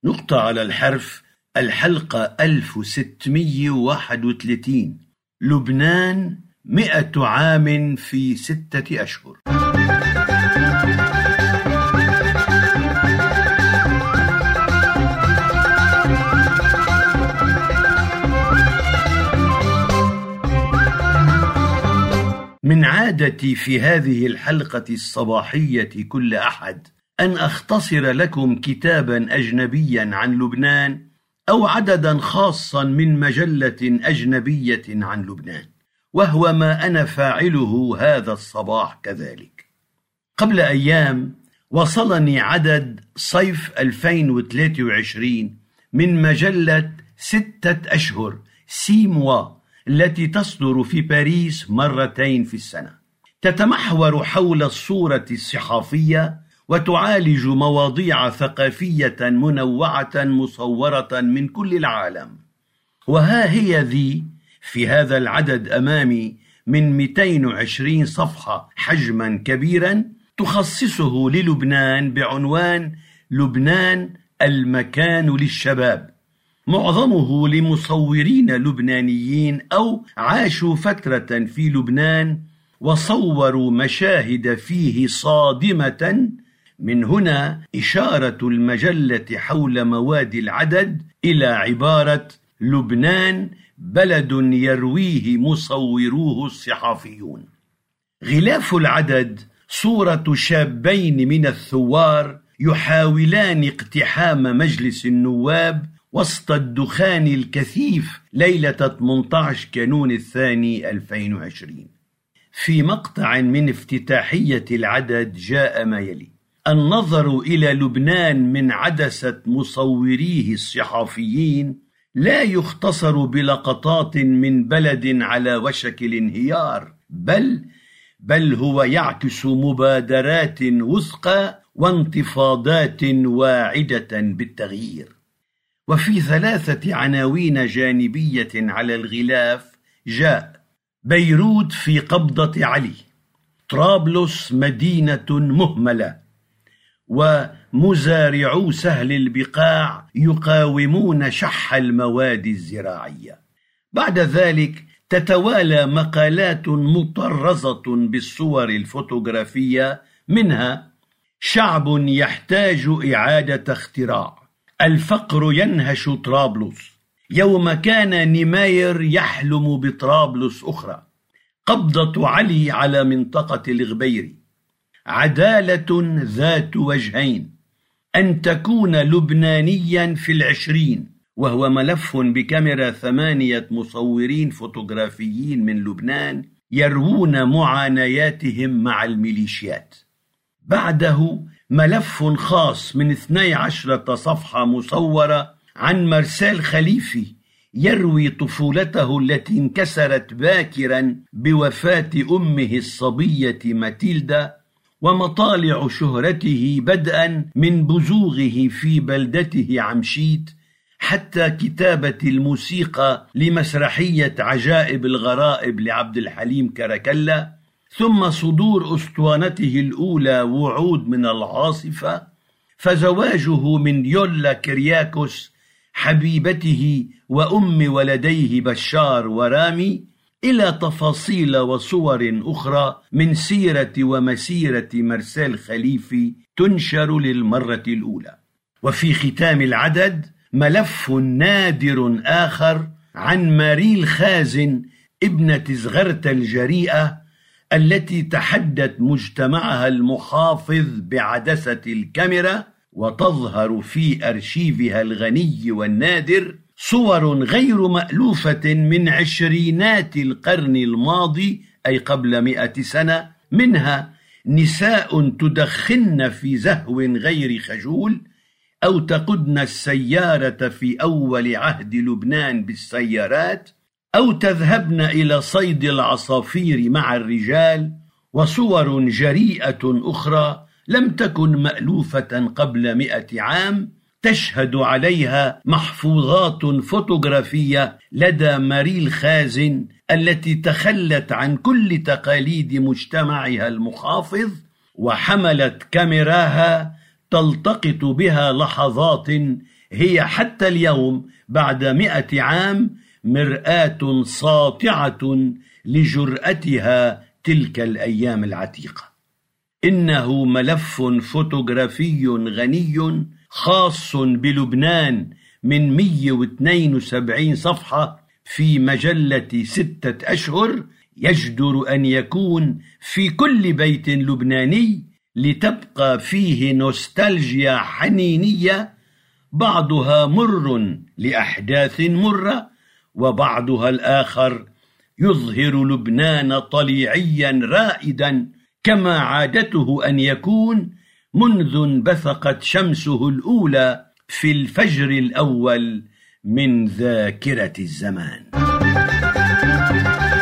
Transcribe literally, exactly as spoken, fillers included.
نقطة على الحرف. الحلقة ألف وستمئة وواحد وثلاثين. لبنان مئة عام في ستة أشهر. من عادتي في هذه الحلقة الصباحية كل أحد أن أختصر لكم كتابا أجنبيا عن لبنان أو عددا خاصا من مجلة أجنبية عن لبنان، وهو ما أنا فاعله هذا الصباح كذلك. قبل أيام وصلني عدد صيف ألفين وثلاثة وعشرين من مجلة ستة أشهر سيموا التي تصدر في باريس مرتين في السنة. تتمحور حول الصورة الصحافية وتعالج مواضيع ثقافية منوعة مصورة من كل العالم. وها هي ذي في هذا العدد أمامي من مئتين وعشرين صفحة حجما كبيرا تخصصه للبنان بعنوان لبنان المكان للشباب، معظمه لمصورين لبنانيين أو عاشوا فترة في لبنان وصوروا مشاهد فيه صادمة. من هنا إشارة المجلة حول مواد العدد إلى عبارة لبنان بلد يرويه مصوروه الصحافيون. غلاف العدد صورة شابين من الثوار يحاولان اقتحام مجلس النواب وسط الدخان الكثيف ليلة ثمانية عشر كانون الثاني ألفين وعشرين. في مقطع من افتتاحية العدد جاء ما يلي: النظر إلى لبنان من عدسة مصوريه الصحافيين لا يختصر بلقطات من بلد على وشك الانهيار، بل بل هو يعكس مبادرات وثقى وانتفاضات واعدة بالتغيير. وفي ثلاثة عناوين جانبية على الغلاف جاء: بيروت في قبضة علي، طرابلس مدينة مهملة، ومزارعو سهل البقاع يقاومون شح المواد الزراعية. بعد ذلك تتوالى مقالات مطرزة بالصور الفوتوغرافية، منها: شعب يحتاج إعادة اختراع، الفقر ينهش طرابلس، يوم كان نماير يحلم بطرابلس أخرى، قبضة علي على منطقة الغبيري، عدالة ذات وجهين، أن تكون لبنانيا في العشرين، وهو ملف بكاميرا ثمانية مصورين فوتوغرافيين من لبنان يروون معانياتهم مع الميليشيات. بعده ملف خاص من اثنتي عشرة صفحة مصورة عن مرسال خليفي يروي طفولته التي انكسرت باكرا بوفاة أمه الصبية ماتيلدا، ومطالع شهرته بدءا من بزوغه في بلدته عمشيت حتى كتابة الموسيقى لمسرحية عجائب الغرائب لعبد الحليم كركلا، ثم صدور أسطوانته الأولى وعود من العاصفة، فزواجه من يولا كرياكوس حبيبته وأم ولديه بشار ورامي، إلى تفاصيل وصور أخرى من سيرة ومسيرة مرسال خليفي تنشر للمرة الأولى. وفي ختام العدد ملف نادر آخر عن ماريل خازن ابنة زغرة الجريئة التي تحدت مجتمعها المحافظ بعدسة الكاميرا، وتظهر في أرشيفها الغني والنادر صور غير مألوفة من عشرينات القرن الماضي، أي قبل مئة سنة، منها نساء تدخن في زهو غير خجول، أو تقودن السيارة في أول عهد لبنان بالسيارات، أو تذهبن إلى صيد العصافير مع الرجال، وصور جريئة أخرى لم تكن مألوفة قبل مئة عام، تشهد عليها محفوظات فوتوغرافية لدى ماريل خازن التي تخلت عن كل تقاليد مجتمعها المحافظ، وحملت كاميراها تلتقط بها لحظات هي حتى اليوم بعد مئة عام مرآة ساطعة لجرأتها تلك الأيام العتيقة. إنه ملف فوتوغرافي غني خاص بلبنان من مئة واثنين وسبعين صفحة في مجلة ستة أشهر، يجدر أن يكون في كل بيت لبناني لتبقى فيه نوستالجيا حنينية، بعضها مر لأحداث مرة، وبعضها الآخر يظهر لبنان طليعيا رائدا كما عادته أن يكون منذ انبثقت شمسه الأولى في الفجر الأول من ذاكرة الزمان.